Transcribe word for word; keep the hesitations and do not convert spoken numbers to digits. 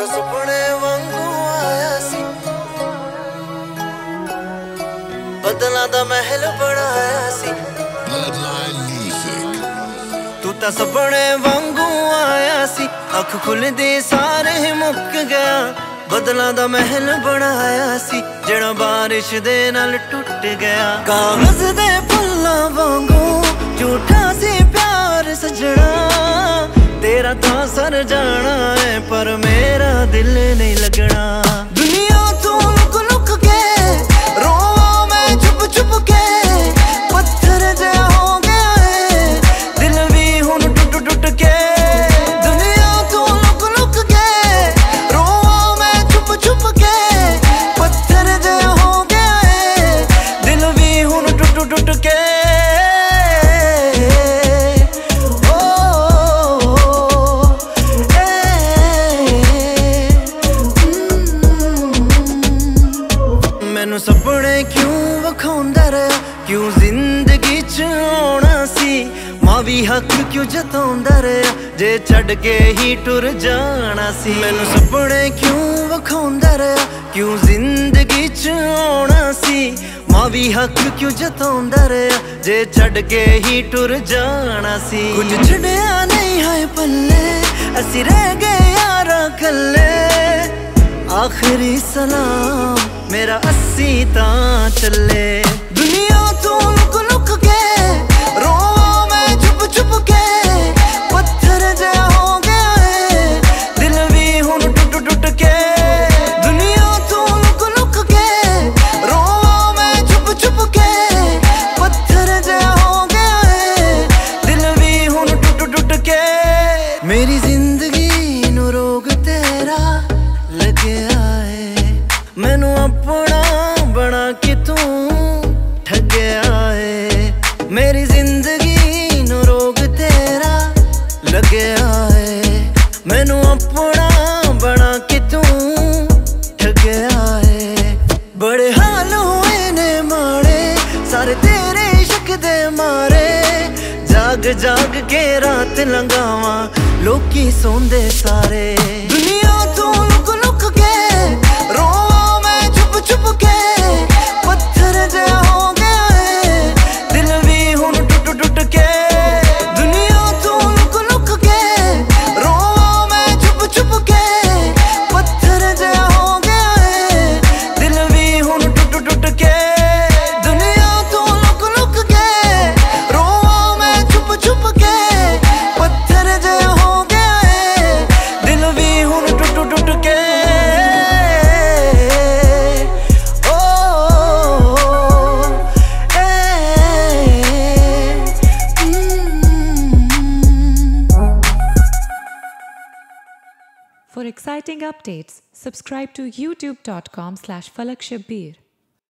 ਸੁਪਨੇ ਵਾਂਗੂ ਆਇਆ ਸੀ, ਬਦਲਾਂ ਦਾ ਮਹਿਲ ਬਣਾਇਆ ਸੀ। ਤੂੰ ਤਾਂ ਸੁਪਨੇ ਵਾਂਗੂ ਆਇਆ ਸੀ, ਅੱਖ ਖੁੱਲਦੀ ਸਾਰੇ ਮੁੱਕ ਗਿਆ। ਬਦਲਾਂ ਦਾ ਮਹਿਲ ਬਣਾਇਆ ਸੀ, ਜਿਹੜਾ ਬਾਰਿਸ਼ ਦੇ ਨਾਲ ਟੁੱਟ ਗਿਆ। ਕਾਗਜ਼ ਦੇ ਫੁੱਲਾਂ ਵਾਂਗੂ ਝੂਠਾ ਸੀ ਪਿਆਰ ਸਜਣਾ, तेरा तो सर जाना है पर मेरा दिल नहीं लगना। दुनिया तू लुक लुक के रोवा मैं चुप चुप के, पत्थर जैसा हो गया है दिल भी हुन टुट टुट के। दुनिया तू लुक लुक के रोवा मैं चुप चुप के, पत्थर जैसा हो गया है दिल भी हुन टुट टुट के। मैनू सपने क्यों विखाउंदा रहा, क्यों जिंदगी च आउणा सी, मां भी हक क्यों जताउंदा रहा जे छड्ड के ही टुर जाना सी। मैनू सपने क्यों विखाउंदा रहा, क्यों जिंदगी च आउणा सी, मां भी हक क्यों जताउंदा रहा जे छड्ड के ही टुर जाना सी। कुछ छड्डिया नहीं है पल्ले, असी रह गए यारा कल्ले। आखिरी सलाम मेरा अस्सी तां चले। दुनिया तू लुक लुक के रोवा मैं चुप चुप के, पत्थर जैसा हो गया है दिल भी हुन टुट टुट के। दुनिया तू लुक लुक के रोवा मैं चुप चुप के, पत्थर जैसा हो गया है दिल भी हुन टुट टुट के। मेरी जिंदगी नू रोग तेरा लगया है, मैनू अपना बना के तू ठगया है। मेरी जिंदगी नू रोग तेरा लगया है, मैनू अपना बना के तू ठगया है। बड़े हाल हुए ने माड़े सारे तेरे इश्क दे मारे, जाग जाग के रात लंघावां लोकी सोंदे सारे। दुनिया तू लुक लुक के रोवा मैं चुप चुप के, पत्थर जैसा हो गया है दिल भी हुन टुट टुट के। दुनिया तू लुक लुक के रोवा मैं चुप चुप के, पत्थर जैसा हो गया है दिल भी हुन टुट टुट के। दुनिया तू लुक लुक के रोवा मैं चुप चुप के, पत्थर जैसा हो गया है दिल भी हुन टुट टुट के। For exciting updates, subscribe to youtube dot com slash falak shabbir.